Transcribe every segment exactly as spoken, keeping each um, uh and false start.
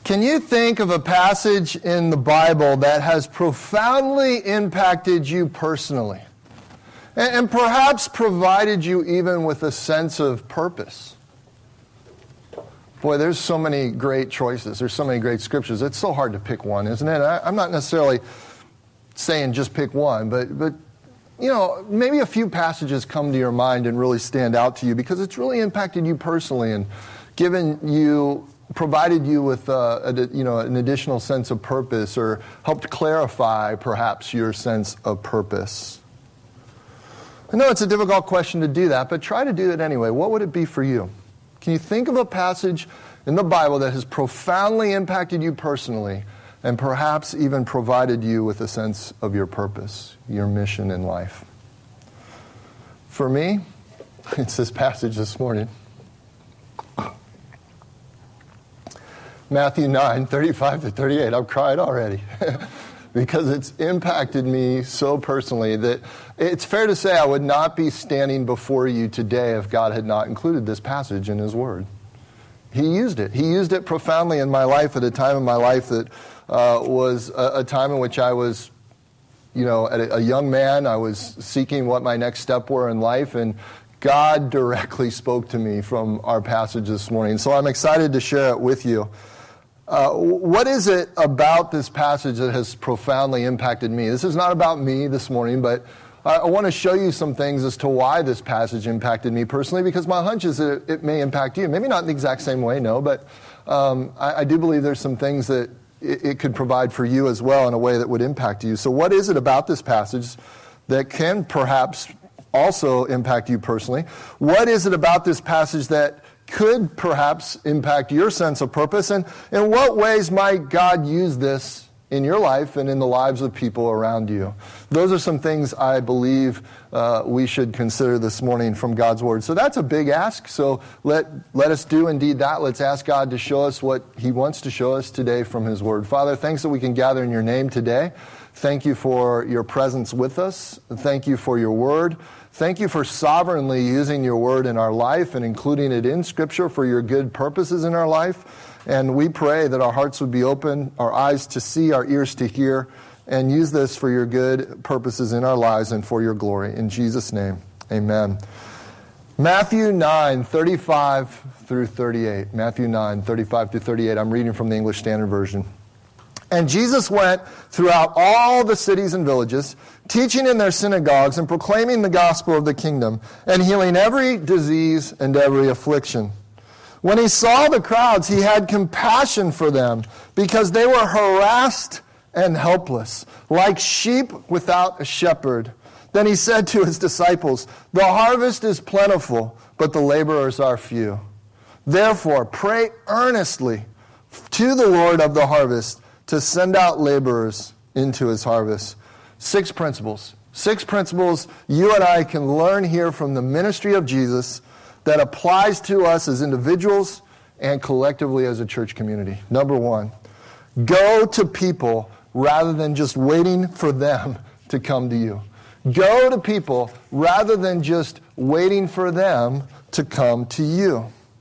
Can you think of a passage in the Bible that has profoundly impacted you personally and, and perhaps provided you even with a sense of purpose? Boy, there's so many great choices. There's so many great scriptures. It's so hard to pick one, isn't it? I, I'm not necessarily saying just pick one, but, but you know, maybe a few passages come to your mind and really stand out to you because it's really impacted you personally and given you, provided you with uh, a, you know, an additional sense of purpose or helped clarify perhaps your sense of purpose. I know it's a difficult question to do that, but try to do it anyway. What would it be for you? Can you think of a passage in the Bible that has profoundly impacted you personally and perhaps even provided you with a sense of your purpose, your mission in life? For me, it's this passage this morning. Matthew nine, thirty-five to thirty-eight. I've cried already because it's impacted me so personally that it's fair to say I would not be standing before you today if God had not included this passage in His Word. He used it. He used it profoundly in my life at a time in my life that uh, was a, a time in which I was, you know, at a, a young man. I was seeking what my next step were in life, and God directly spoke to me from our passage this morning. So I'm excited to share it with you. Uh, what is it about this passage that has profoundly impacted me? This is not about me this morning, but I, I want to show you some things as to why this passage impacted me personally, because my hunch is that it, it may impact you. Maybe not in the exact same way, no, but um, I, I do believe there's some things that it, it could provide for you as well in a way that would impact you. So what is it about this passage that can perhaps also impact you personally? What is it about this passage that could perhaps impact your sense of purpose? And in what ways might God use this in your life and in the lives of people around you? Those are some things I believe uh, we should consider this morning from God's Word. So that's a big ask. So let, let us do indeed that. Let's ask God to show us what He wants to show us today from His Word. Father, thanks that we can gather in Your name today. Thank You for Your presence with us. Thank You for Your Word. Thank You for sovereignly using Your Word in our life and including it in Scripture for Your good purposes in our life. And we pray that our hearts would be open, our eyes to see, our ears to hear, and use this for Your good purposes in our lives and for Your glory. In Jesus' name, amen. Matthew nine, thirty-five through thirty-eight. Matthew nine, thirty-five through thirty-eight. I'm reading from the English Standard Version. And Jesus went throughout all the cities and villages, teaching in their synagogues and proclaiming the gospel of the kingdom, and healing every disease and every affliction. When He saw the crowds, He had compassion for them, because they were harassed and helpless, like sheep without a shepherd. Then He said to His disciples, "The harvest is plentiful, but the laborers are few. Therefore, pray earnestly to the Lord of the harvest to send out laborers into His harvest." Six principles. Six principles you and I can learn here from the ministry of Jesus that applies to us as individuals and collectively as a church community. Number one, go to people rather than just waiting for them to come to you. Go to people rather than just waiting for them to come to you.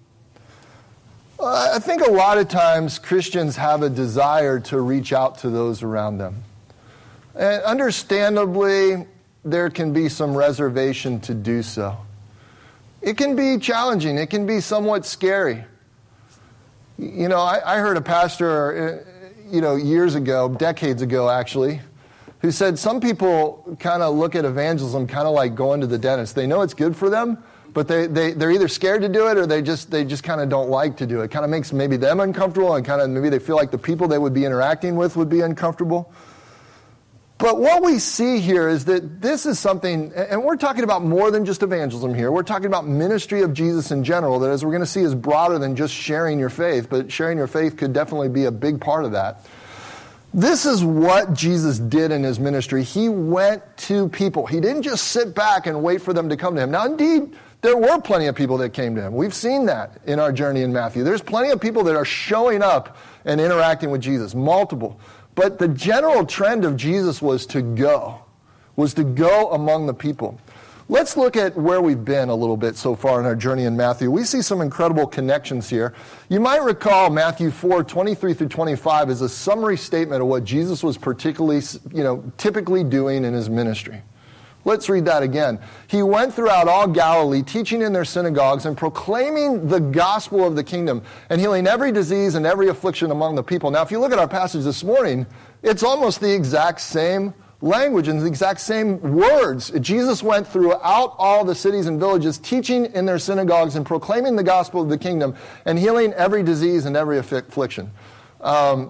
I think a lot of times Christians have a desire to reach out to those around them. And understandably, there can be some reservation to do so. It can be challenging. It can be somewhat scary. You know, I, I heard a pastor, you know, years ago, decades ago actually, who said some people kind of look at evangelism kind of like going to the dentist. They know it's good for them, but they, they, they're either scared to do it or they just they just kind of don't like to do it. It kind of makes maybe them uncomfortable and kind of maybe they feel like the people they would be interacting with would be uncomfortable. But what we see here is that this is something, and we're talking about more than just evangelism here. We're talking about ministry of Jesus in general, that as we're going to see is broader than just sharing your faith, but sharing your faith could definitely be a big part of that. This is what Jesus did in His ministry. He went to people. He didn't just sit back and wait for them to come to Him. Now, indeed, there were plenty of people that came to Him. We've seen that in our journey in Matthew. There's plenty of people that are showing up and interacting with Jesus, multiple. But the general trend of Jesus was to go, was to go among the people. let's look at where we've been a little bit so far in our journey in Matthew. We see some incredible connections here. You might recall Matthew four, twenty-three through twenty-five is a summary statement of what Jesus was particularly, you know, typically doing in his ministry. Let's read that again. He went throughout all Galilee, teaching in their synagogues and proclaiming the gospel of the kingdom and healing every disease and every affliction among the people. Now, if you look at our passage this morning, it's almost the exact same language and the exact same words. Jesus went throughout all the cities and villages, teaching in their synagogues and proclaiming the gospel of the kingdom and healing every disease and every affliction. Um,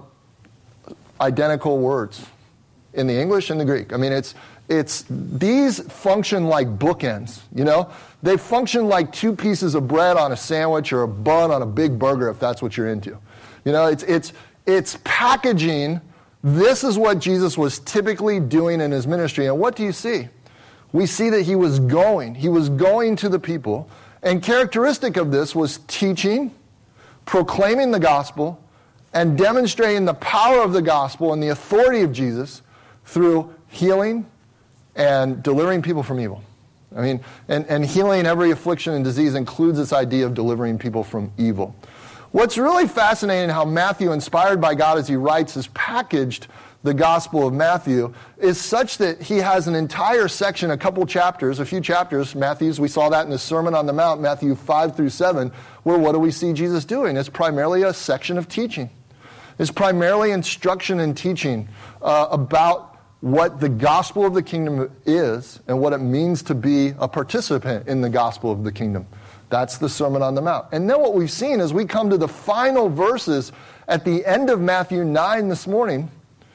identical words in the English and the Greek. I mean, it's It's these function like bookends, you know? They function like two pieces of bread on a sandwich or a bun on a big burger, if that's what you're into. You know, it's it's it's packaging. This is what Jesus was typically doing in his ministry. And what do you see? We see that he was going. He was going to the people. And characteristic of this was teaching, proclaiming the gospel, and demonstrating the power of the gospel and the authority of Jesus through healing and delivering people from evil. I mean, and, and healing every affliction and disease includes this idea of delivering people from evil. What's really fascinating how Matthew, inspired by God as he writes, has packaged the Gospel of Matthew is such that he has an entire section, a couple chapters, a few chapters, Matthew's, we saw that in the Sermon on the Mount, Matthew five through seven, where what do we see Jesus doing? It's primarily a section of teaching. It's primarily instruction and teaching uh, about what the gospel of the kingdom is and what it means to be a participant in the gospel of the kingdom. That's the Sermon on the Mount. And then what we've seen is we come to the final verses at the end of Matthew nine this morning.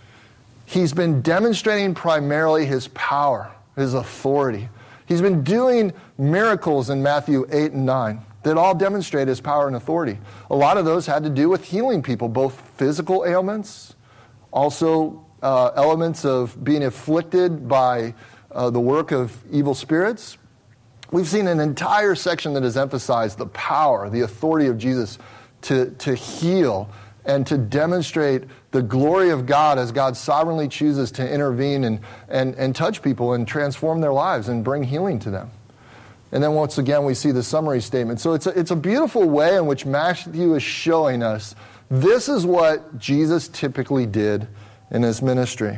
He's been demonstrating primarily his power, his authority. He's been doing miracles in Matthew eight and nine that all demonstrate his power and authority. A lot of those had to do with healing people, both physical ailments, also Uh, elements of being afflicted by uh, the work of evil spirits. We've seen an entire section that has emphasized the power, the authority of Jesus to, to heal and to demonstrate the glory of God as God sovereignly chooses to intervene and, and, and touch people and transform their lives and bring healing to them. And then once again, we see the summary statement. So it's a, it's a beautiful way in which Matthew is showing us this is what Jesus typically did in his ministry.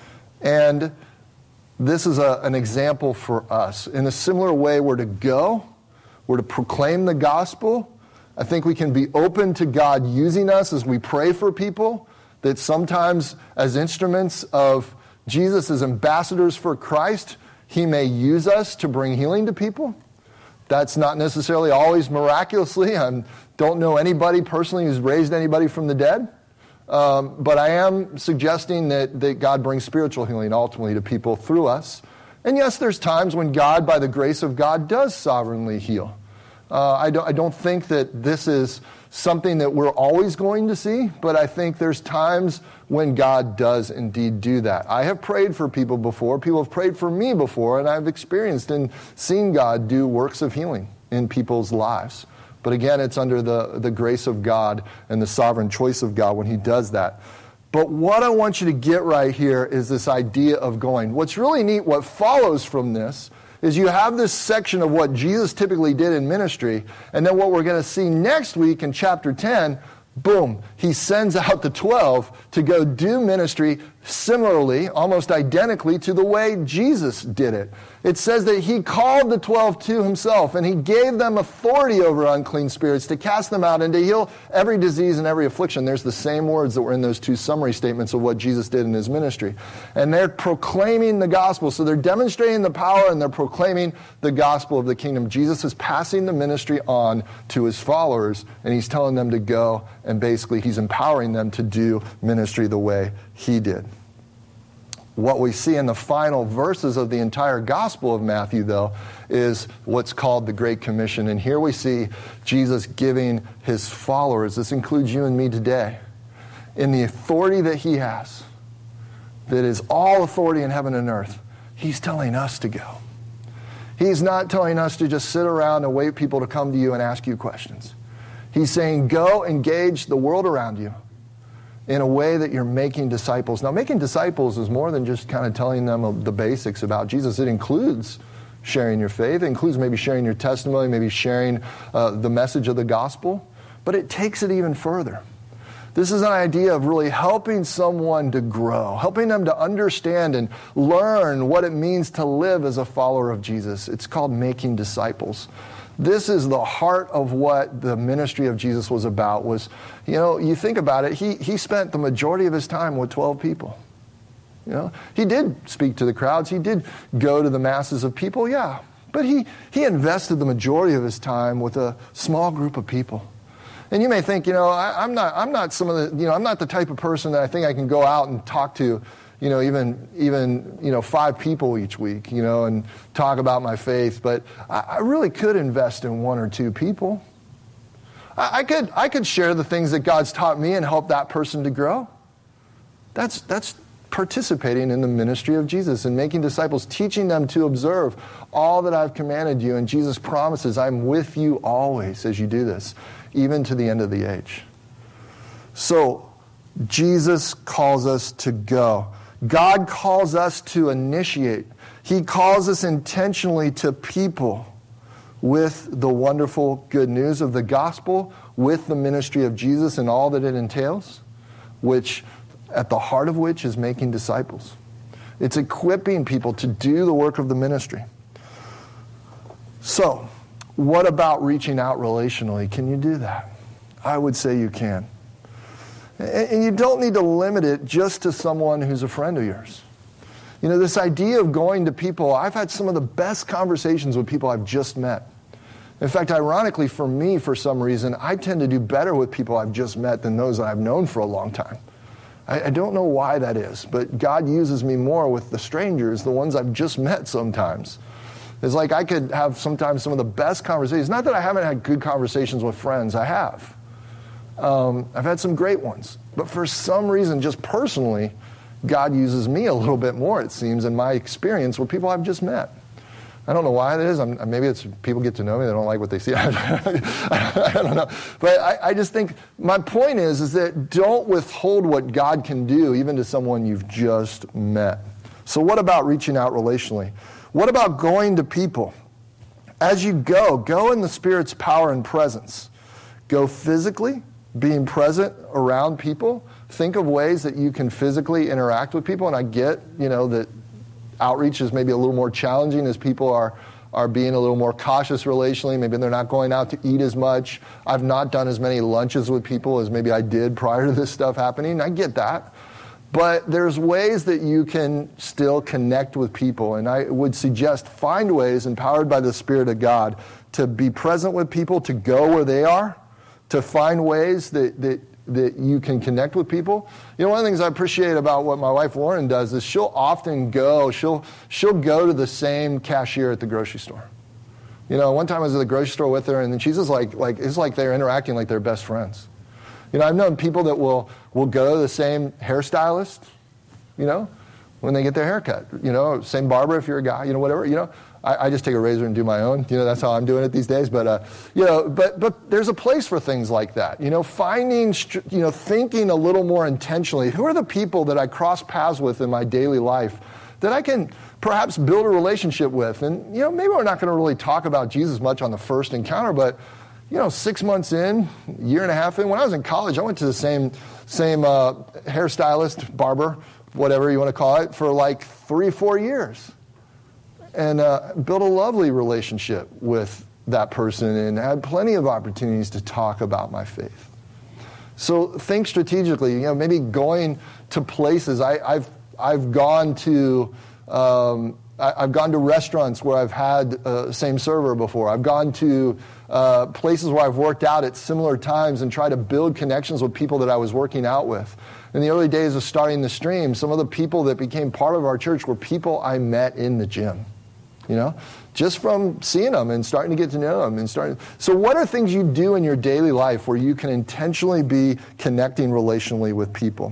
And this is a, an example for us. In a similar way, we're to go, we're to proclaim the gospel. I think we can be open to God using us as we pray for people, that sometimes as instruments of Jesus, as ambassadors for Christ, he may use us to bring healing to people. That's not necessarily always miraculously. I don't know anybody personally who's raised anybody from the dead. Um, but I am suggesting that, that God brings spiritual healing ultimately to people through us. And yes, there's times when God, by the grace of God, does sovereignly heal. Uh, I, don't, I don't think that this is something that we're always going to see, but I think there's times when God does indeed do that. I have prayed for people before. People have prayed for me before, and I've experienced and seen God do works of healing in people's lives. But again, it's under the, the grace of God and the sovereign choice of God when he does that. But what I want you to get right here is this idea of going. What's really neat, what follows from this, is you have this section of what Jesus typically did in ministry, and then what we're going to see next week in chapter ten, boom, he sends out the twelve to go do ministry similarly, almost identically to the way Jesus did it. It says that he called the twelve to himself, and he gave them authority over unclean spirits to cast them out and to heal every disease and every affliction. There's the same words that were in those two summary statements of what Jesus did in his ministry. And they're proclaiming the gospel. So they're demonstrating the power and they're proclaiming the gospel of the kingdom. Jesus is passing the ministry on to his followers, and he's telling them to go, and basically he's empowering them to do ministry the way he did. What we see in the final verses of the entire Gospel of Matthew, though, is what's called the Great Commission. And here we see Jesus giving his followers, this includes you and me today, in the authority that he has, that is all authority in heaven and earth, he's telling us to go. He's not telling us to just sit around and wait people to come to you and ask you questions. He's saying, go engage the world around you in a way that you're making disciples. Now, making disciples is more than just kind of telling them the basics about Jesus. It includes sharing your faith. It includes maybe sharing your testimony, maybe sharing uh, the message of the gospel. But it takes it even further. This is an idea of really helping someone to grow, helping them to understand and learn what it means to live as a follower of Jesus. It's called making disciples. This is the heart of what the ministry of Jesus was about. Was, you know, you think about it, he, he spent the majority of his time with twelve people. You know, he did speak to the crowds. He did go to the masses of people, yeah. But he, he invested the majority of his time with a small group of people. And you may think, you know, I, I'm not, I'm not some of the, you know, I'm not the type of person that I think I can go out and talk to, you know, even, even, you know, five people each week, you know, and talk about my faith. But I, I really could invest in one or two people. I, I could, I could share the things that God's taught me and help that person to grow. That's, that's participating in the ministry of Jesus and making disciples, teaching them to observe all that I've commanded you. And Jesus promises, I'm with you always as you do this, even to the end of the age. So, Jesus calls us to go. God calls us to initiate. He calls us intentionally to people with the wonderful good news of the gospel, with the ministry of Jesus and all that it entails, which, at the heart of which is making disciples. It's equipping people to do the work of the ministry. So, what about reaching out relationally? Can you do that? I would say you can. And you don't need to limit it just to someone who's a friend of yours. You know, this idea of going to people, I've had some of the best conversations with people I've just met. In fact, ironically for me, for some reason, I tend to do better with people I've just met than those that I've known for a long time. I, I don't know why that is, but God uses me more with the strangers, the ones I've just met sometimes. It's like I could have sometimes some of the best conversations. Not that I haven't had good conversations with friends. I have. Um, I've had some great ones. But for some reason, just personally, God uses me a little bit more, it seems, in my experience with people I've just met. I don't know why it is. I'm, maybe it's people get to know me. They don't like what they see. I don't know. But I, I just think my point is, is that don't withhold what God can do, even to someone you've just met. So what about reaching out relationally? What about going to people? As you go, go in the Spirit's power and presence. Go physically, being present around people. Think of ways that you can physically interact with people. And I get, you know, that outreach is maybe a little more challenging as people are, are being a little more cautious relationally. Maybe they're not going out to eat as much. I've not done as many lunches with people as maybe I did prior to this stuff happening. I get that. But there's ways that you can still connect with people. And I would suggest find ways, empowered by the Spirit of God, to be present with people, to go where they are, to find ways that, that, that you can connect with people. You know, one of the things I appreciate about what my wife Lauren does is she'll often go, she'll, she'll go to the same cashier at the grocery store. You know, one time I was at the grocery store with her, and then she's just like, like it's like they're interacting like they're best friends. You know, I've known people that will, will go to the same hairstylist, you know, when they get their haircut. You know, same barber if you're a guy, you know, whatever, you know. I, I just take a razor and do my own. You know, that's how I'm doing it these days. But, uh, you know, but but there's a place for things like that. You know, finding, you know, thinking a little more intentionally. Who are the people that I cross paths with in my daily life that I can perhaps build a relationship with? And, you know, maybe we're not going to really talk about Jesus much on the first encounter, but, you know, six months in, year and a half in, when I was in college, I went to the same, same uh, hairstylist, barber, whatever you want to call it, for like three, four years. And uh, built a lovely relationship with that person and had plenty of opportunities to talk about my faith. So think strategically. You know, maybe going to places. I, I've I've gone to um, I, I've gone to restaurants where I've had uh, same server before. I've gone to uh, places where I've worked out at similar times and tried to build connections with people that I was working out with. In the early days of starting the stream, some of the people that became part of our church were people I met in the gym. You know, just from seeing them and starting to get to know them and starting. So what are things you do in your daily life where you can intentionally be connecting relationally with people?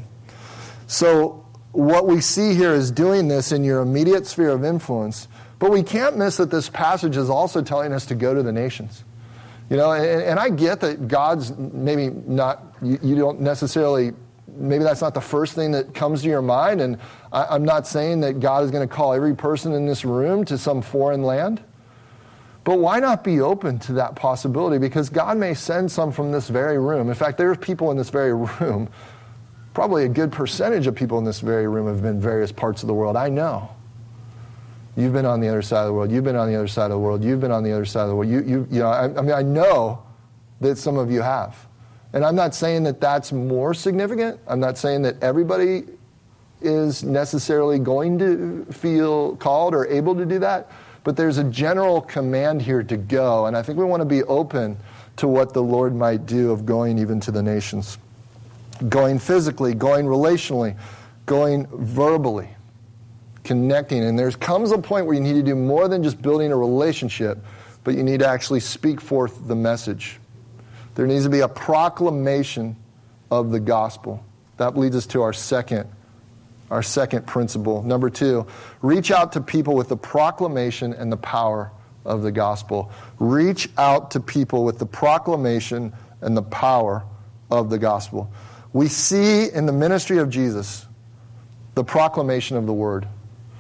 So what we see here is doing this in your immediate sphere of influence, but we can't miss that this passage is also telling us to go to the nations. You know, and, and I get that God's maybe not, you, you don't necessarily maybe that's not the first thing that comes to your mind. And I, I'm not saying that God is going to call every person in this room to some foreign land. But why not be open to that possibility? Because God may send some from this very room. In fact, there's people in this very room, probably a good percentage of people in this very room have been in various parts of the world. I know. You've been on the other side of the world. You've been on the other side of the world. You've been on the other side of the world. You, you, you know, I, I mean, I know that some of you have. And I'm not saying that that's more significant. I'm not saying that everybody is necessarily going to feel called or able to do that. But there's a general command here to go, and I think we want to be open to what the Lord might do of going even to the nations. Going physically, going relationally, going verbally, connecting. And there comes a point where you need to do more than just building a relationship, but you need to actually speak forth the message. There needs to be a proclamation of the gospel. That leads us to our second Our second principle. Number two, reach out to people with the proclamation and the power of the gospel. Reach out to people with the proclamation and the power of the gospel. We see in the ministry of Jesus the proclamation of the word.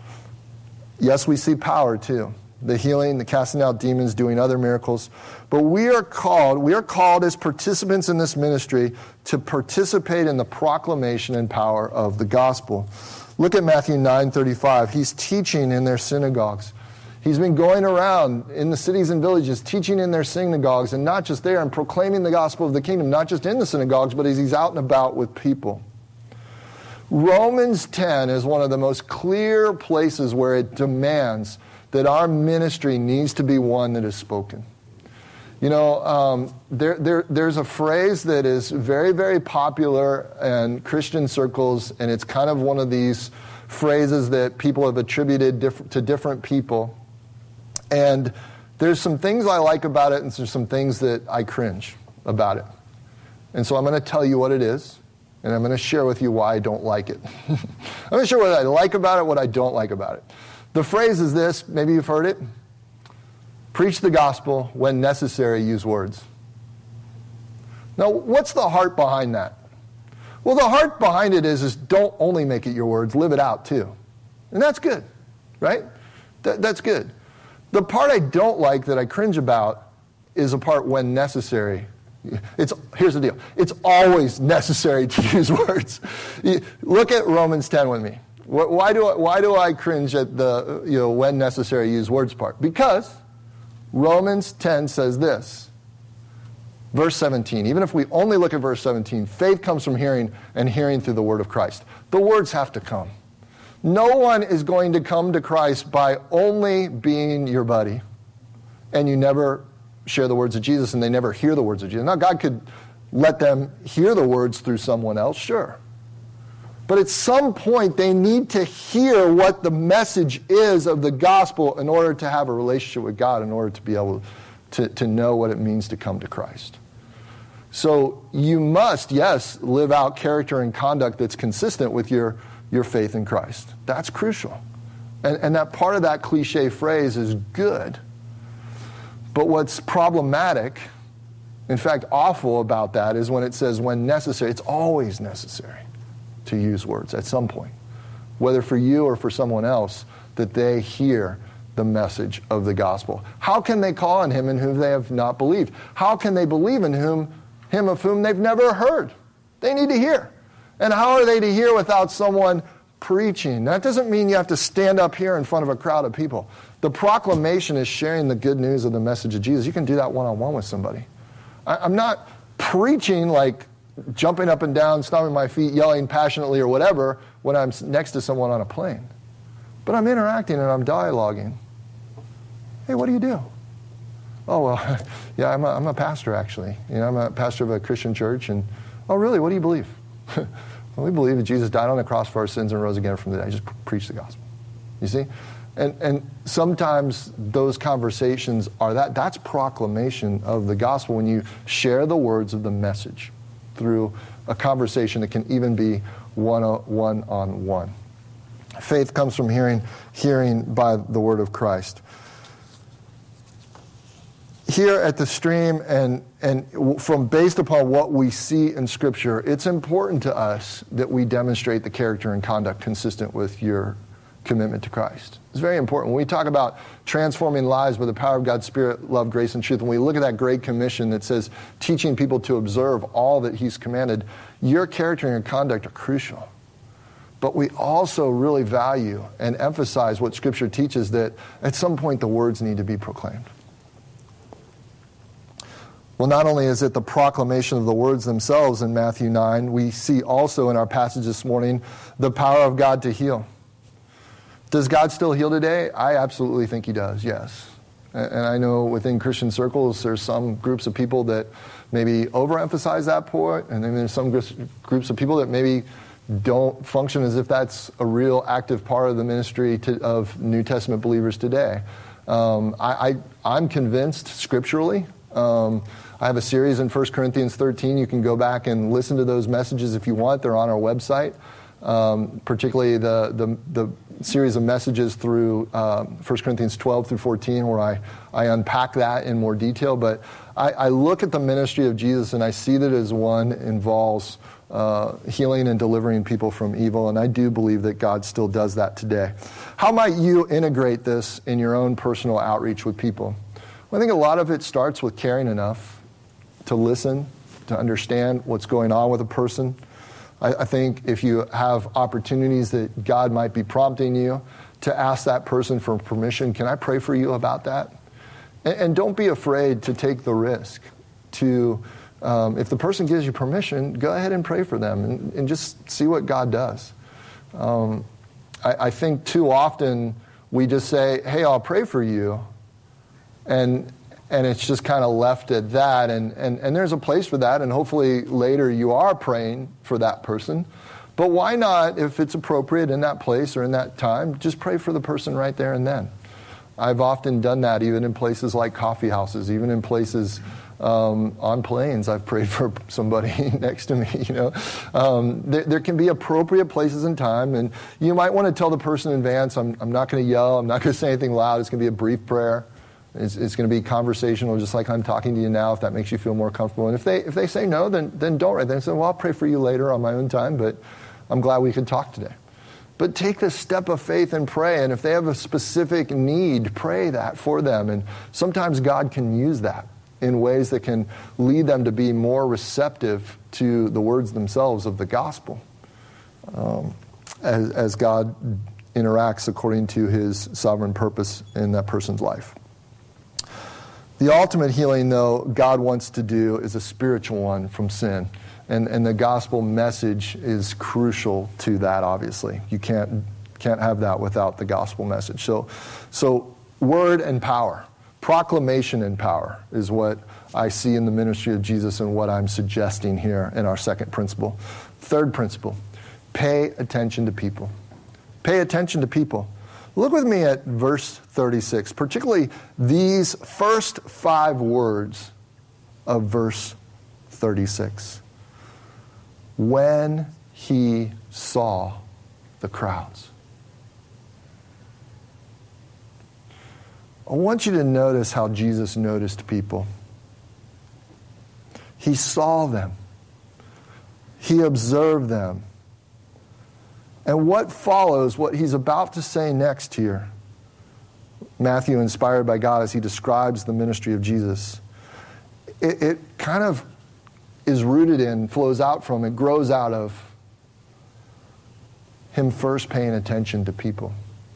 Yes, we see power too. The healing, the casting out demons, doing other miracles. But we are called, we are called as participants in this ministry to participate in the proclamation and power of the gospel. Look at Matthew nine thirty-five. He's teaching in their synagogues. He's been going around in the cities and villages, teaching in their synagogues, and not just there, and proclaiming the gospel of the kingdom, not just in the synagogues, but as he's out and about with people. Romans ten is one of the most clear places where it demands that our ministry needs to be one that is spoken. You know, um, there, there, there's a phrase that is very, very popular in Christian circles, and it's kind of one of these phrases that people have attributed diff- to different people. And there's some things I like about it, and there's some things that I cringe about it. And so I'm going to tell you what it is, and I'm going to share with you why I don't like it. I'm going to share what I like about it, what I don't like about it. The phrase is this, maybe you've heard it. Preach the gospel, when necessary, use words. Now, what's the heart behind that? Well, the heart behind it is, is don't only make it your words, live it out too. And that's good, right? That, that's good. The part I don't like, that I cringe about, is a part when necessary. It's, here's the deal. It's always necessary to use words. Look at Romans ten with me. Why do I, why do I cringe at the, you know, when necessary use words part? Because Romans ten says this. Verse seventeen. Even if we only look at verse seventeen, faith comes from hearing, and hearing through the word of Christ. The words have to come. No one is going to come to Christ by only being your buddy, and you never share the words of Jesus, and they never hear the words of Jesus. Now, God could let them hear the words through someone else, sure. But at some point, they need to hear what the message is of the gospel in order to have a relationship with God, in order to be able to, to know what it means to come to Christ. So you must, yes, live out character and conduct that's consistent with your, your faith in Christ. That's crucial. And, and that part of that cliche phrase is good. But what's problematic, in fact awful about that, is when it says when necessary. It's always necessary to use words at some point, whether for you or for someone else, that they hear the message of the gospel. How can they call on him in whom they have not believed? How can they believe in whom him of whom they've never heard? They need to hear. And how are they to hear without someone preaching? That doesn't mean you have to stand up here in front of a crowd of people. The proclamation is sharing the good news of the message of Jesus. You can do that one-on-one with somebody. I, I'm not preaching like jumping up and down, stomping my feet, yelling passionately or whatever when I'm next to someone on a plane. But I'm interacting and I'm dialoguing. Hey, what do you do? Oh, well, yeah, I'm a, I'm a pastor, actually. You know, I'm a pastor of a Christian church. And, oh, really? What do you believe? Well, we believe that Jesus died on the cross for our sins and rose again from the dead. I just preach the gospel. You see? And, and sometimes those conversations are that. That's proclamation of the gospel when you share the words of the message through a conversation that can even be one-on-one. Faith comes from hearing, hearing by the word of Christ. here at the Stream, and, and from based upon what we see in Scripture, it's important to us that we demonstrate the character and conduct consistent with your commitment to Christ. It's very important. When we talk about transforming lives by the power of God's Spirit, love, grace, and truth, when we look at that Great Commission that says teaching people to observe all that He's commanded, your character and your conduct are crucial. But we also really value and emphasize what Scripture teaches, that at some point the words need to be proclaimed. Well, not only is it the proclamation of the words themselves in Matthew nine, we see also in our passage this morning the power of God to heal. Does God still heal today? I absolutely think He does, yes. And I know within Christian circles, there's some groups of people that maybe overemphasize that point, and then there's some groups of people that maybe don't function as if that's a real active part of the ministry to, of New Testament believers today. Um, I, I, I'm convinced scripturally. Um, I have a series in First Corinthians thirteen. You can go back and listen to those messages if you want. They're on our website, um, particularly the, the, the series of messages through uh, First Corinthians twelve through fourteen, where I, I unpack that in more detail. But I, I look at the ministry of Jesus, and I see that as one involves Uh, healing and delivering people from evil, and I do believe that God still does that today. How might you integrate this in your own personal outreach with people? Well, I think a lot of it starts with caring enough to listen, to understand what's going on with a person. I, I think if you have opportunities that God might be prompting you to ask that person for permission, can I pray for you about that? And, and don't be afraid to take the risk to Um, if the person gives you permission, go ahead and pray for them and, and just see what God does. Um, I, I think too often we just say, hey, I'll pray for you. And and it's just kind of left at that. And, and, and there's a place for that. And hopefully later you are praying for that person. But why not, if it's appropriate in that place or in that time, just pray for the person right there and then. I've often done that even in places like coffee houses, even in places Um, on planes. I've prayed for somebody next to me, you know. Um, there, there can be appropriate places and time, and you might want to tell the person in advance, I'm, I'm not going to yell, I'm not going to say anything loud, it's going to be a brief prayer. It's, it's going to be conversational, just like I'm talking to you now, if that makes you feel more comfortable. And if they if they say no, then then don't write. Then say, well, I'll pray for you later on my own time, but I'm glad we could talk today. But take the step of faith and pray, and if they have a specific need, pray that for them. And sometimes God can use that in ways that can lead them to be more receptive to the words themselves of the gospel um, as, as God interacts according to His sovereign purpose in that person's life. The ultimate healing, though, God wants to do is a spiritual one from sin. And, and the gospel message is crucial to that, obviously. You can't, can't have that without the gospel message. So, so word and power. Proclamation and power is what I see in the ministry of Jesus and what I'm suggesting here in our second principle. Third principle, pay attention to people. Pay attention to people. Look with me at verse thirty-six, particularly these first five words of verse thirty-six. When He saw the crowds. I want you to notice how Jesus noticed people. He saw them. He observed them. And what follows, what He's about to say next here, Matthew, inspired by God as he describes the ministry of Jesus, it, it kind of is rooted in, flows out from, it grows out of Him first paying attention to people.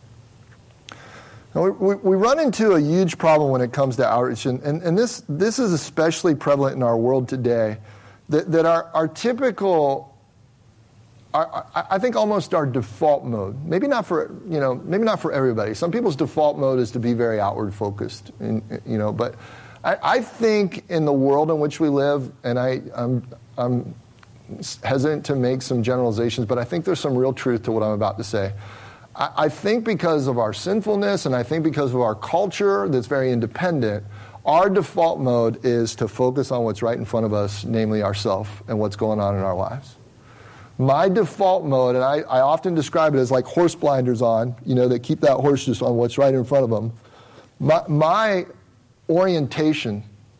Now, we, we run into a huge problem when it comes to outreach, and, and, and this, this is especially prevalent in our world today, that, that our, our typical, our, I think almost our default mode, maybe not for, you know, maybe not for everybody. Some people's default mode is to be very outward focused, and, you know, but I, I think in the world in which we live, and I, I'm, I'm hesitant to make some generalizations, but I think there's some real truth to what I'm about to say. I think because of our sinfulness, and I think because of our culture that's very independent, our default mode is to focus on what's right in front of us, namely ourselves, and what's going on in our lives. My default mode, and I, I often describe it as like horse blinders on, you know, that keep that horse just on what's right in front of them. My, my orientation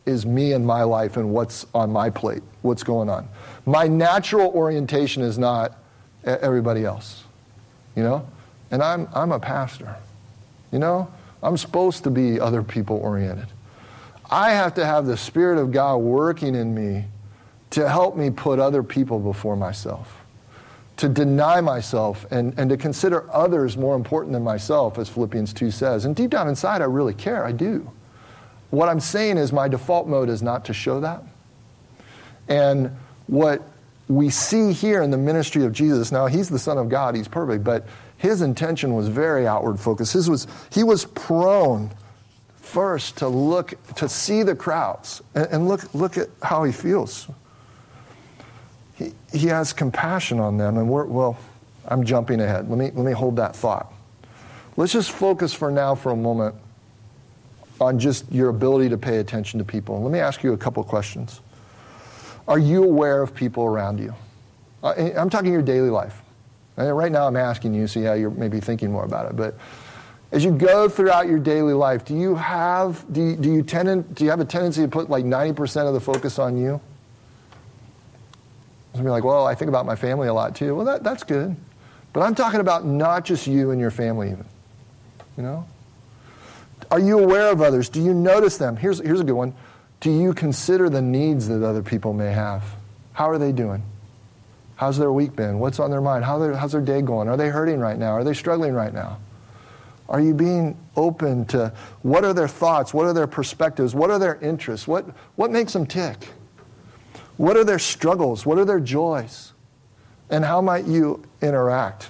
is me and my life and what's on my plate, what's going on. My natural orientation is not everybody else, you know? And I'm I'm a pastor, you know? I'm supposed to be other people oriented. I have to have the Spirit of God working in me to help me put other people before myself, to deny myself and, and to consider others more important than myself, as Philippians two says. And deep down inside, I really care. I do. What I'm saying is my default mode is not to show that. And what we see here in the ministry of Jesus, now he's the Son of God, he's perfect, but his intention was very outward focused. His was, he was prone first to look, to see the crowds and, and look, look at how he feels. He, he has compassion on them, and we're, well, I'm jumping ahead. Let me, let me hold that thought. Let's just focus for now for a moment on just your ability to pay attention to people. Let me ask you a couple questions. Are you aware of people around you? Uh, I'm talking your daily life. And right now I'm asking you, so yeah, you're maybe thinking more about it. But as you go throughout your daily life, do you have do you, do you tend do you have a tendency to put like ninety percent of the focus on you? Some people are like, well, I think about my family a lot too. Well, that, that's good. But I'm talking about not just you and your family even. You know? Are you aware of others? Do you notice them? Here's, here's a good one. Do you consider the needs that other people may have? How are they doing? How's their week been? What's on their mind? How their, how's their day going? Are they hurting right now? Are they struggling right now? Are you being open to what are their thoughts? What are their perspectives? What are their interests? What, what makes them tick? What are their struggles? What are their joys? And how might you interact?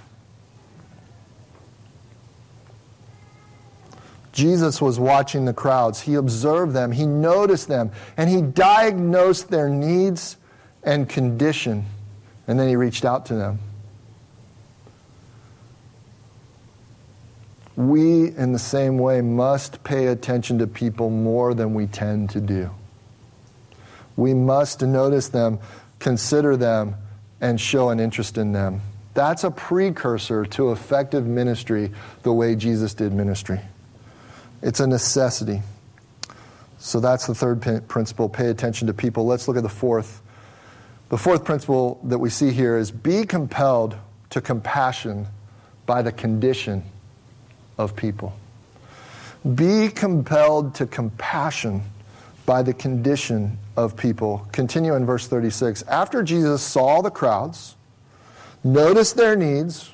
Jesus was watching the crowds. He observed them. He noticed them. And he diagnosed their needs and condition. And then he reached out to them. We, in the same way, must pay attention to people more than we tend to do. We must notice them, consider them, and show an interest in them. That's a precursor to effective ministry the way Jesus did ministry. It's a necessity. So that's the third principle, pay attention to people. Let's look at the fourth. The fourth principle that we see here is be compelled to compassion by the condition of people. Be compelled to compassion by the condition of people. Continue in verse thirty-six. After Jesus saw the crowds, noticed their needs,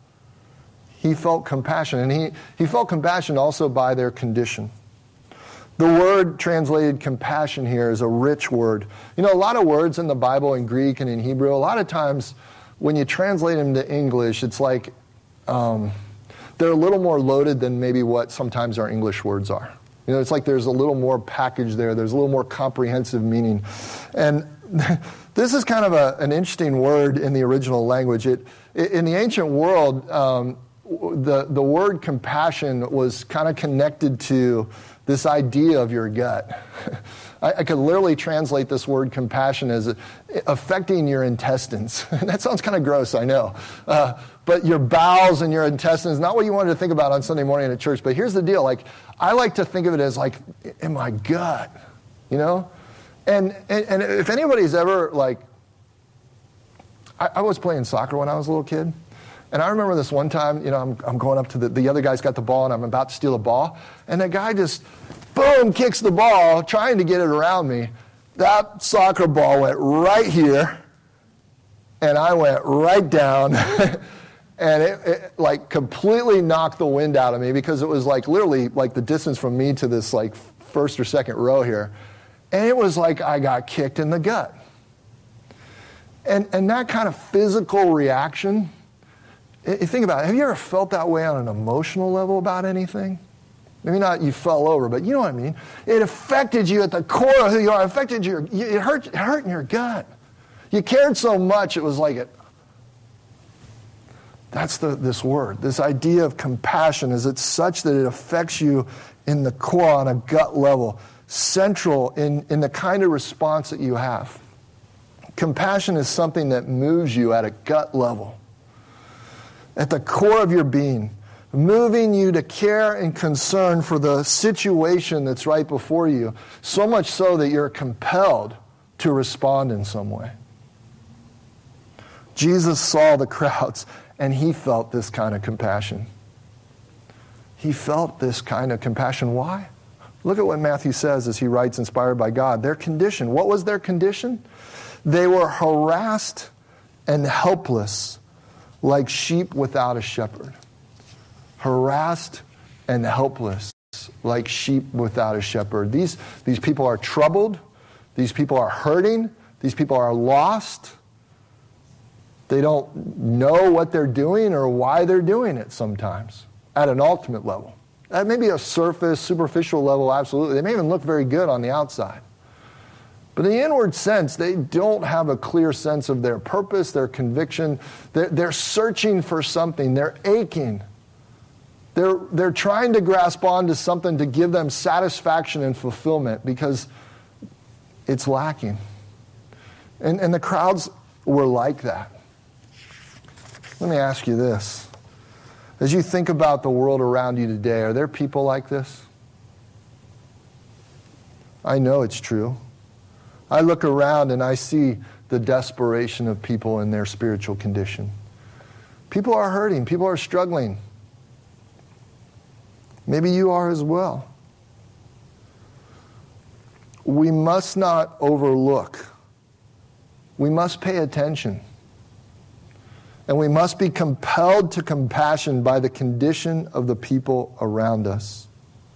he felt compassion. And he, he felt compassion also by their condition. The word translated compassion here is a rich word. You know, a lot of words in the Bible in Greek and in Hebrew, a lot of times when you translate them to English, it's like um, they're a little more loaded than maybe what sometimes our English words are. You know, it's like there's a little more package there. There's a little more comprehensive meaning. And this is kind of a, an interesting word in the original language. It, in the ancient world, um, the, the word compassion was kind of connected to this idea of your gut. I, I could literally translate this word compassion as a, affecting your intestines. That sounds kind of gross, I know. Uh, but your bowels and your intestines, not what you wanted to think about on Sunday morning at church. But here's the deal. Like, I like to think of it as like in my gut, you know? And and, and if anybody's ever like, I, I was playing soccer when I was a little kid. And I remember this one time, you know, I'm, I'm going up to the, the other guy's got the ball and I'm about to steal the ball. And the guy just, boom, kicks the ball, trying to get it around me. That soccer ball went right here. And I went right down. And it, it like completely knocked the wind out of me because it was like literally like the distance from me to this like first or second row here. And it was like I got kicked in the gut. And and that kind of physical reaction, you think about it. Have you ever felt that way on an emotional level about anything? Maybe not you fell over, but you know what I mean. It affected you at the core of who you are. It affected your, it hurt, it hurt in your gut. You cared so much, it was like it. That's the, this word. This idea of compassion is it's such that it affects you in the core on a gut level, central in, in the kind of response that you have. Compassion is something that moves you at a gut level. At the core of your being, moving you to care and concern for the situation that's right before you, so much so that you're compelled to respond in some way. Jesus saw the crowds, and he felt this kind of compassion. He felt this kind of compassion. Why? Look at what Matthew says as he writes, inspired by God. Their condition. What was their condition? They were harassed and helpless, like sheep without a shepherd. Harassed and helpless, like sheep without a shepherd. These, these people are troubled. These people are hurting. These people are lost. They don't know what they're doing or why they're doing it sometimes at an ultimate level. At maybe a surface, superficial level, absolutely. They may even look very good on the outside. But in the inward sense, they don't have a clear sense of their purpose, their conviction. They're, they're searching for something. They're aching. They're, they're trying to grasp onto something to give them satisfaction and fulfillment because it's lacking. And, and the crowds were like that. Let me ask you this. As you think about the world around you today, are there people like this? I know it's true. I look around and I see the desperation of people in their spiritual condition. People are hurting. People are struggling. Maybe you are as well. We must not overlook. We must pay attention. And we must be compelled to compassion by the condition of the people around us.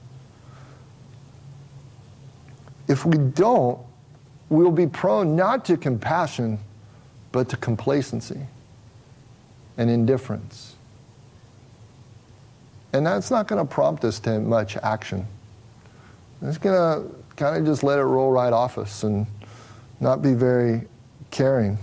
If we don't, we'll be prone not to compassion, but to complacency and indifference. And that's not going to prompt us to much action. It's going to kind of just let it roll right off us and not be very caring.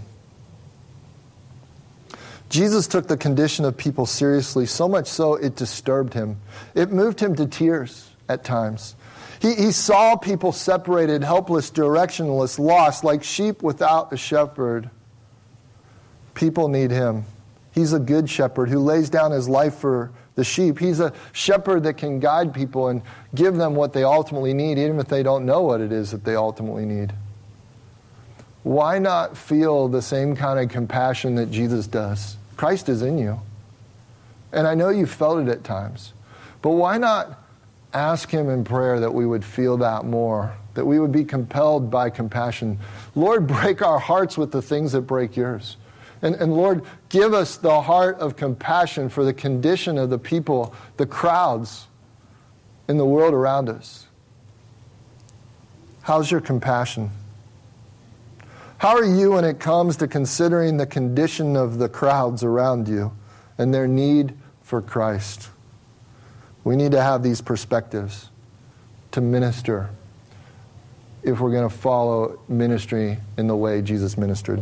Jesus took the condition of people seriously, so much so it disturbed him. It moved him to tears at times. He, he saw people separated, helpless, directionless, lost, like sheep without a shepherd. People need him. He's a good shepherd who lays down his life for the sheep. He's a shepherd that can guide people and give them what they ultimately need, even if they don't know what it is that they ultimately need. Why not feel the same kind of compassion that Jesus does? Christ is in you. And I know you've felt it at times. But why not ask him in prayer that we would feel that more, that we would be compelled by compassion? Lord, break our hearts with the things that break yours. And, and Lord, give us the heart of compassion for the condition of the people, the crowds in the world around us. How's your compassion? How are you when it comes to considering the condition of the crowds around you and their need for Christ? We need to have these perspectives to minister if we're going to follow ministry in the way Jesus ministered.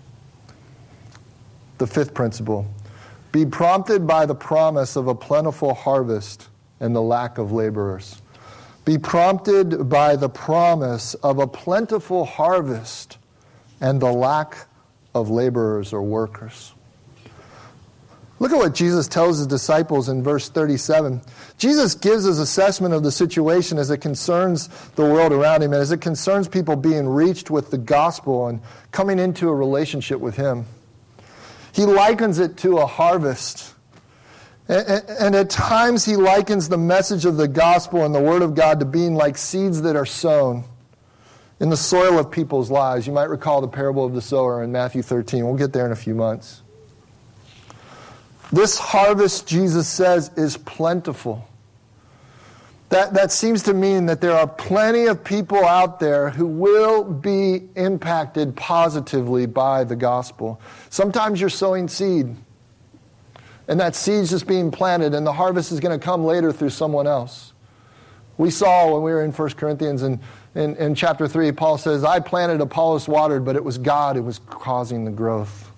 The fifth principle, be prompted by the promise of a plentiful harvest and the lack of laborers. Be prompted by the promise of a plentiful harvest and the lack of laborers or workers. Look at what Jesus tells his disciples in verse thirty-seven. Jesus gives his assessment of the situation as it concerns the world around him and as it concerns people being reached with the gospel and coming into a relationship with him. He likens it to a harvest. And at times he likens the message of the gospel and the word of God to being like seeds that are sown in the soil of people's lives. You might recall the parable of the sower in Matthew thirteen. We'll get there in a few months. This harvest, Jesus says, is plentiful. That, that seems to mean that there are plenty of people out there who will be impacted positively by the gospel. Sometimes you're sowing seed, and that seed's just being planted, and the harvest is going to come later through someone else. We saw when we were in First Corinthians and In, in chapter three, Paul says, I planted, Apollos watered, but it was God who was causing the growth.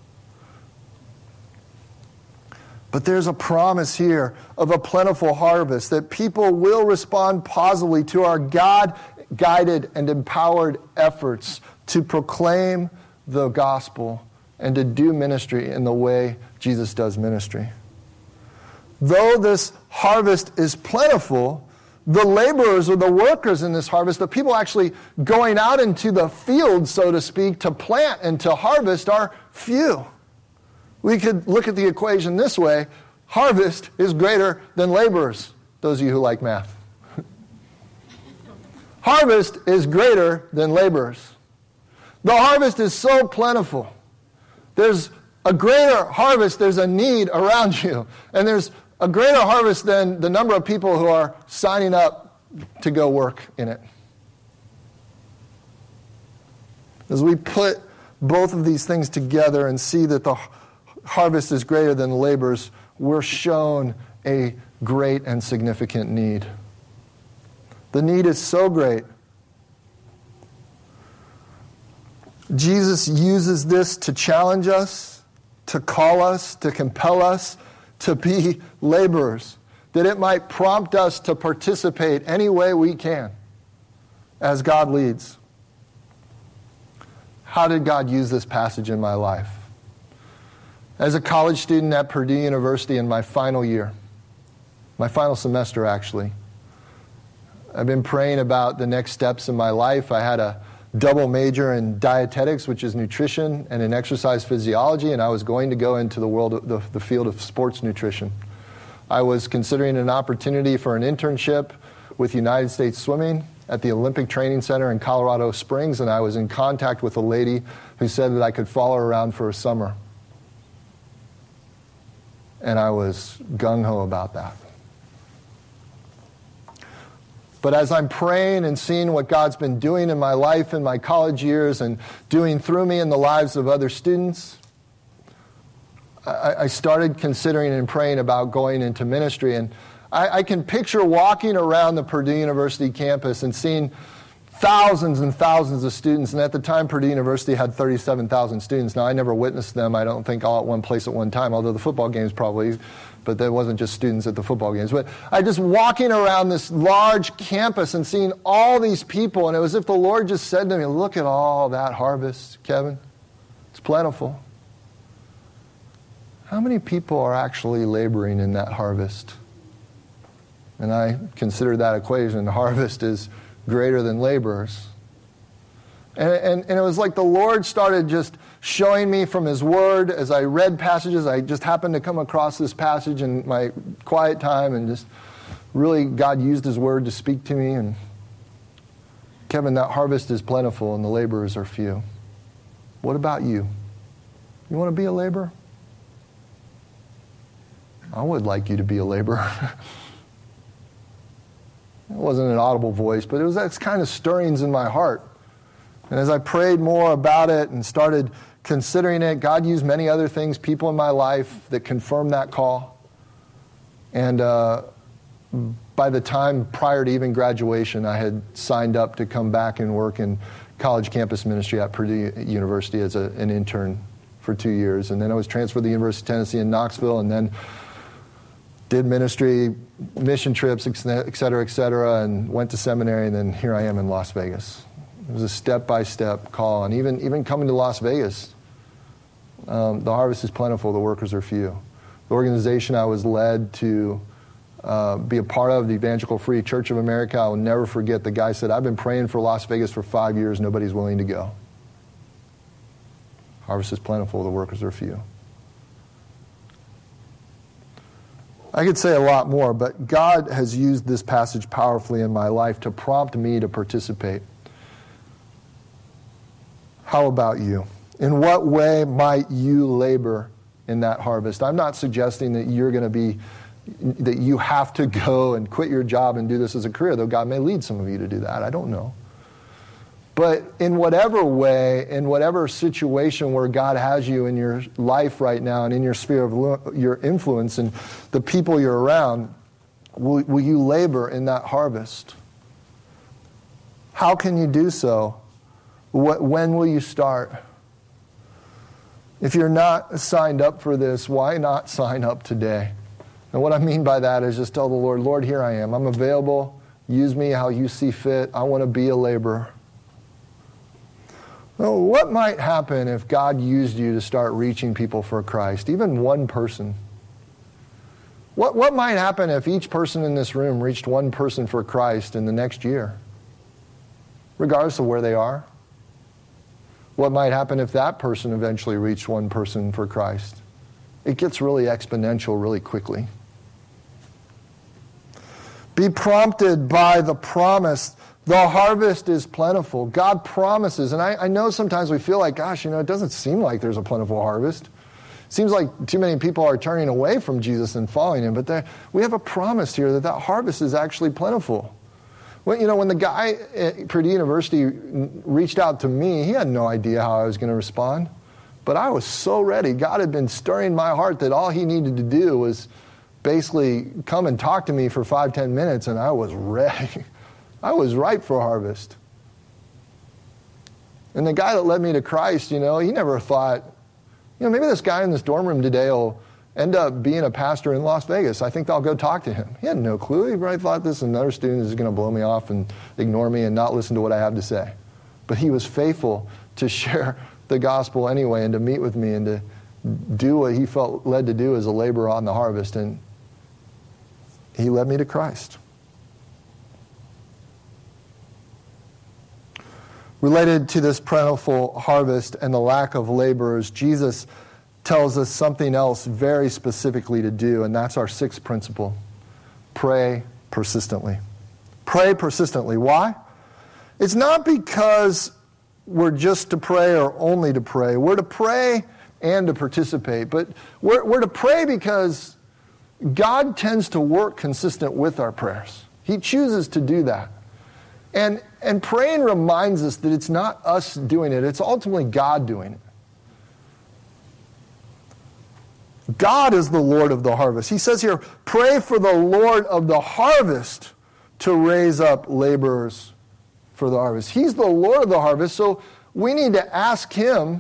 But there's a promise here of a plentiful harvest, that people will respond positively to our God-guided and empowered efforts to proclaim the gospel and to do ministry in the way Jesus does ministry. though this harvest is plentiful, the laborers or the workers in this harvest, the people actually going out into the field, so to speak, to plant and to harvest are few. We could look at the equation this way. Harvest is greater than laborers. Those of you who like math. Harvest is greater than laborers. The harvest is so plentiful. There's a greater harvest, there's a need around you. And there's a greater harvest than the number of people who are signing up to go work in it. As we put both of these things together and see that the harvest is greater than the laborers, we're shown a great and significant need. The need is so great. Jesus uses this to challenge us, to call us, to compel us to be laborers, that it might prompt us to participate any way we can as God leads. How did God use this passage in my life? As a college student at Purdue University in my final year, my final semester actually, I've been praying about the next steps in my life. I had a double major in dietetics, which is nutrition, and in exercise physiology, and I was going to go into the world of the, the field of sports nutrition. I was considering an opportunity for an internship with United States Swimming at the Olympic Training Center in Colorado Springs, and I was in contact with a lady who said that I could follow her around for a summer. And I was gung-ho about that. But as I'm praying and seeing what God's been doing in my life in my college years and doing through me in the lives of other students, I, I started considering and praying about going into ministry. And I, I can picture walking around the Purdue University campus and seeing thousands and thousands of students. And at the time, Purdue University had thirty-seven thousand students. Now, I never witnessed them, I don't think, all at one place at one time, although the football games probably, but there wasn't just students at the football games. But I just walking around this large campus and seeing all these people, and it was as if the Lord just said to me, look at all that harvest, Kevin. It's plentiful. How many people are actually laboring in that harvest? And I considered that equation. Harvest is greater than laborers. And, and, and it was like the Lord started just showing me from His Word as I read passages. I just happened to come across this passage in my quiet time, and just really God used His Word to speak to me. And Kevin, that harvest is plentiful and the laborers are few. What about you? You want to be a laborer? I would like you to be a laborer. It wasn't an audible voice, but it was that kind of stirrings in my heart. And as I prayed more about it and started considering it, God used many other things, people in my life that confirmed that call. And uh, by the time prior to even graduation, I had signed up to come back and work in college campus ministry at Purdue University as a, an intern for two years. And then I was transferred to the University of Tennessee in Knoxville, and then did ministry, mission trips, et cetera, et cetera, and went to seminary, and then here I am in Las Vegas. It was a step-by-step call, and even, even coming to Las Vegas, um, the harvest is plentiful, the workers are few. The organization I was led to uh, be a part of, the Evangelical Free Church of America, I will never forget, the guy said, I've been praying for Las Vegas for five years, nobody's willing to go. Harvest is plentiful, the workers are few. I could say a lot more, but God has used this passage powerfully in my life to prompt me to participate. How about you? In what way might you labor in that harvest? I'm not suggesting that you're going to be, that you have to go and quit your job and do this as a career, though God may lead some of you to do that. I don't know. But in whatever way, in whatever situation where God has you in your life right now and in your sphere of your influence and the people you're around, will, will you labor in that harvest? How can you do so? What, when will you start? If you're not signed up for this, why not sign up today? And what I mean by that is just tell the Lord, Lord, here I am. I'm available. Use me how you see fit. I want to be a laborer. Well, what might happen if God used you to start reaching people for Christ, even one person? What, what might happen if each person in this room reached one person for Christ in the next year, regardless of where they are? What might happen if that person eventually reached one person for Christ? It gets really exponential really quickly. Be prompted by the promise. The harvest is plentiful. God promises. And I, I know sometimes we feel like, gosh, you know, it doesn't seem like there's a plentiful harvest. It seems like too many people are turning away from Jesus and following him. But there, we have a promise here that that harvest is actually plentiful. Well, you know, when the guy at Purdue University reached out to me, he had no idea how I was going to respond. But I was so ready. God had been stirring my heart that all he needed to do was basically come and talk to me for five, ten minutes, and I was ready. I was ripe for harvest. And the guy that led me to Christ, you know, he never thought, you know, maybe this guy in this dorm room today will end up being a pastor in Las Vegas. I think I'll go talk to him. He had no clue. He probably thought this another student is going to blow me off and ignore me and not listen to what I have to say. But he was faithful to share the gospel anyway and to meet with me and to do what he felt led to do as a laborer on the harvest. And he led me to Christ. Related to this plentiful harvest and the lack of laborers, Jesus tells us something else very specifically to do, and that's our sixth principle. Pray persistently. Pray persistently. Why? It's not because we're just to pray or only to pray. We're to pray and to participate. But we're, we're to pray because God tends to work consistent with our prayers. He chooses to do that. And, and praying reminds us that it's not us doing it. It's ultimately God doing it. God is the Lord of the harvest. He says here, pray for the Lord of the harvest to raise up laborers for the harvest. He's the Lord of the harvest, so we need to ask him,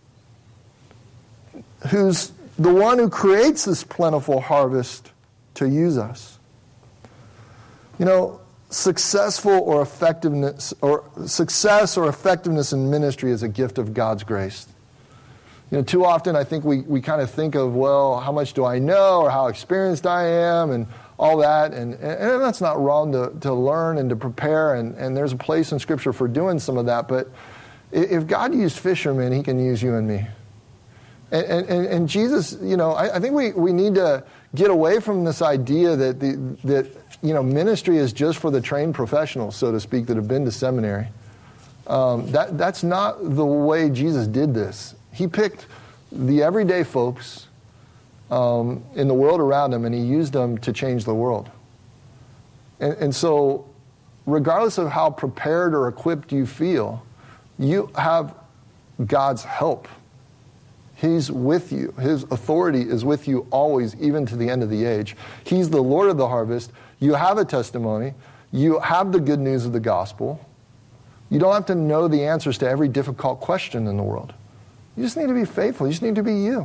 who's the one who creates this plentiful harvest, to use us. You know, successful or effectiveness or success or effectiveness in ministry is a gift of God's grace. You know, too often I think we, we kind of think of, well, how much do I know or how experienced I am and all that. And, and that's not wrong to, to learn and to prepare. And, and there's a place in Scripture for doing some of that. But if God used fishermen, he can use you and me. And, and, and Jesus, you know, I, I think we, we need to get away from this idea that, the, that, you know, ministry is just for the trained professionals, so to speak, that have been to seminary. Um, that that's not the way Jesus did this. He picked the everyday folks um, in the world around him, and he used them to change the world. And, and so, regardless of how prepared or equipped you feel, you have God's help. He's with you. His authority is with you always, even to the end of the age. He's the Lord of the harvest. You have a testimony. You have the good news of the gospel. You don't have to know the answers to every difficult question in the world. You just need to be faithful. You just need to be you.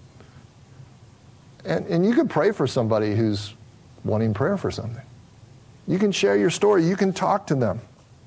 And, and you can pray for somebody who's wanting prayer for something. You can share your story. You can talk to them.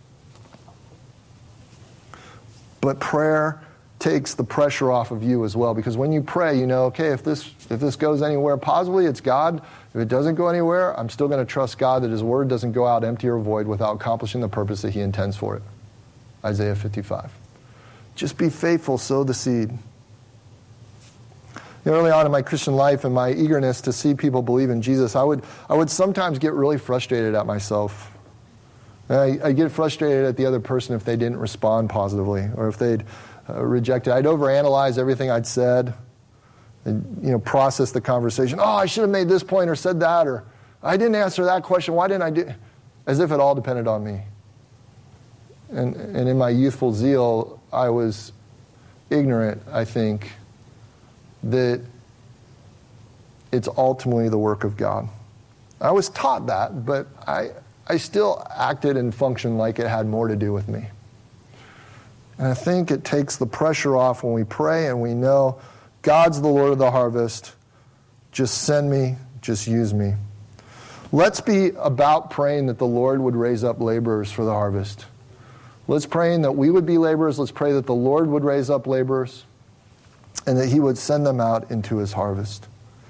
But prayer takes the pressure off of you as well, because when you pray, you know, okay, if this if this goes anywhere positively, it's God. If it doesn't go anywhere, I'm still going to trust God that his word doesn't go out empty or void without accomplishing the purpose that he intends for it. Isaiah fifty-five. Just be faithful, sow the seed. You know, early on in my Christian life and my eagerness to see people believe in Jesus, I would I would sometimes get really frustrated at myself. I, I get frustrated at the other person if they didn't respond positively or if they'd uh, rejected. I'd overanalyze everything I'd said and, you know, process the conversation. Oh, I should have made this point or said that, or I didn't answer that question. Why didn't I do? As if it all depended on me. And, and in my youthful zeal, I was ignorant, I think, that it's ultimately the work of God. I was taught that, but I, I still acted and functioned like it had more to do with me. And I think it takes the pressure off when we pray and we know God's the Lord of the harvest. Just send me, just use me. Let's be about praying that the Lord would raise up laborers for the harvest. Let's pray that we would be laborers. Let's pray that the Lord would raise up laborers and that he would send them out into his harvest.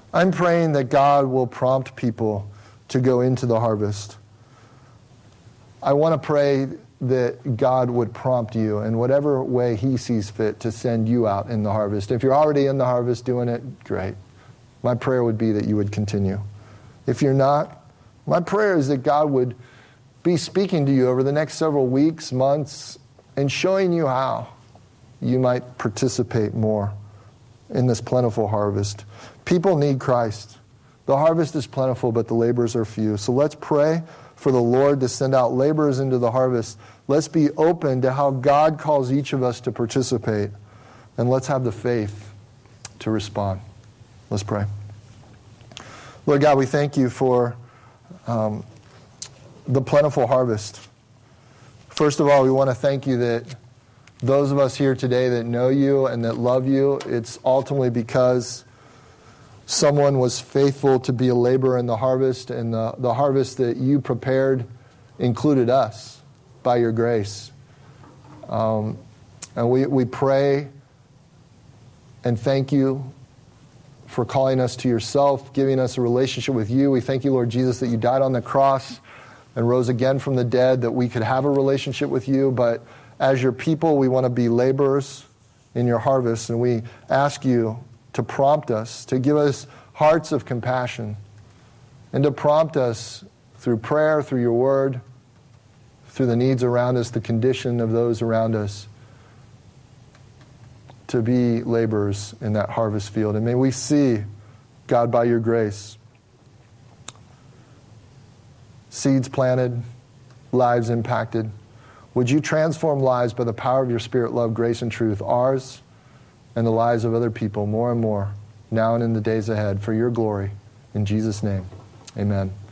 I'm praying that God will prompt people to go into the harvest. I want to pray that God would prompt you in whatever way he sees fit to send you out in the harvest. If you're already in the harvest doing it, great. My prayer would be that you would continue. If you're not, my prayer is that God would be speaking to you over the next several weeks, months, and showing you how you might participate more in this plentiful harvest. People need Christ. The harvest is plentiful, but the laborers are few. So let's pray for the Lord to send out laborers into the harvest. Let's be open to how God calls each of us to participate. And let's have the faith to respond. Let's pray. Lord God, we thank you for um, the plentiful harvest. First of all, we want to thank you that those of us here today that know you and that love you, it's ultimately because someone was faithful to be a laborer in the harvest, and the, the harvest that you prepared included us by your grace. Um, and we, we pray and thank you for calling us to yourself, giving us a relationship with you. We thank you, Lord Jesus, that you died on the cross and rose again from the dead, that we could have a relationship with you. But as your people, we want to be laborers in your harvest, and we ask you to prompt us, to give us hearts of compassion, and to prompt us through prayer, through your word, through the needs around us, the condition of those around us, to be laborers in that harvest field. And may we see, God, by your grace, seeds planted, lives impacted. Would you transform lives by the power of your Spirit, love, grace, and truth, ours and the lives of other people more and more, now and in the days ahead, for your glory. In Jesus' name, amen.